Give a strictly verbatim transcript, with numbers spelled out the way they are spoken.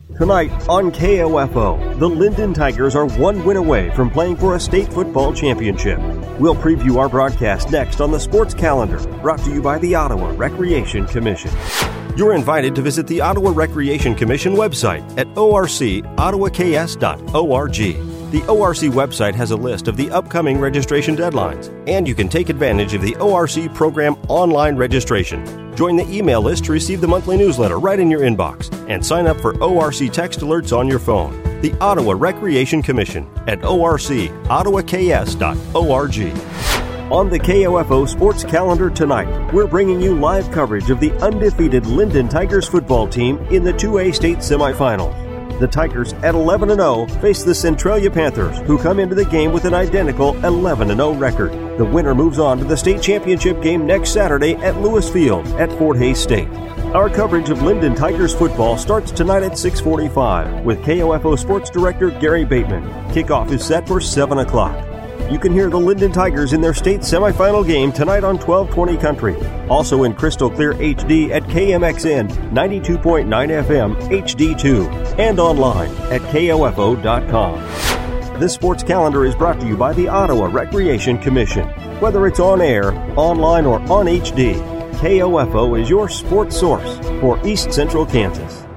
Tonight on K O F O, the Linden Tigers are one win away from playing for a state football championship. We'll preview our broadcast next on the Sports Calendar, brought to you by the Ottawa Recreation Commission. You're invited to visit the Ottawa Recreation Commission website at o r c ottawa k s dot org. The O R C website has a list of the upcoming registration deadlines, and you can take advantage of the O R C program online registration. Join the email list to receive the monthly newsletter right in your inbox, and sign up for O R C text alerts on your phone. The Ottawa Recreation Commission at o r c ottawa k s dot org. On the K O F O Sports Calendar tonight, we're bringing you live coverage of the undefeated Linden Tigers football team in the two A state semifinals. The Tigers, at eleven and oh, face the Centralia Panthers, who come into the game with an identical eleven and oh record. The winner moves on to the state championship game next Saturday at Lewis Field at Fort Hays State. Our coverage of Linden Tigers football starts tonight at six forty-five with K O F O Sports Director Gary Bateman. Kickoff is set for seven o'clock. You can hear the Linden Tigers in their state semifinal game tonight on twelve twenty Country. Also in crystal clear H D at K M X N ninety-two point nine F M H D two and online at K O F O dot com. This sports calendar is brought to you by the Ottawa Recreation Commission. Whether it's on air, online, or on H D, K O F O is your sports source for East Central Kansas.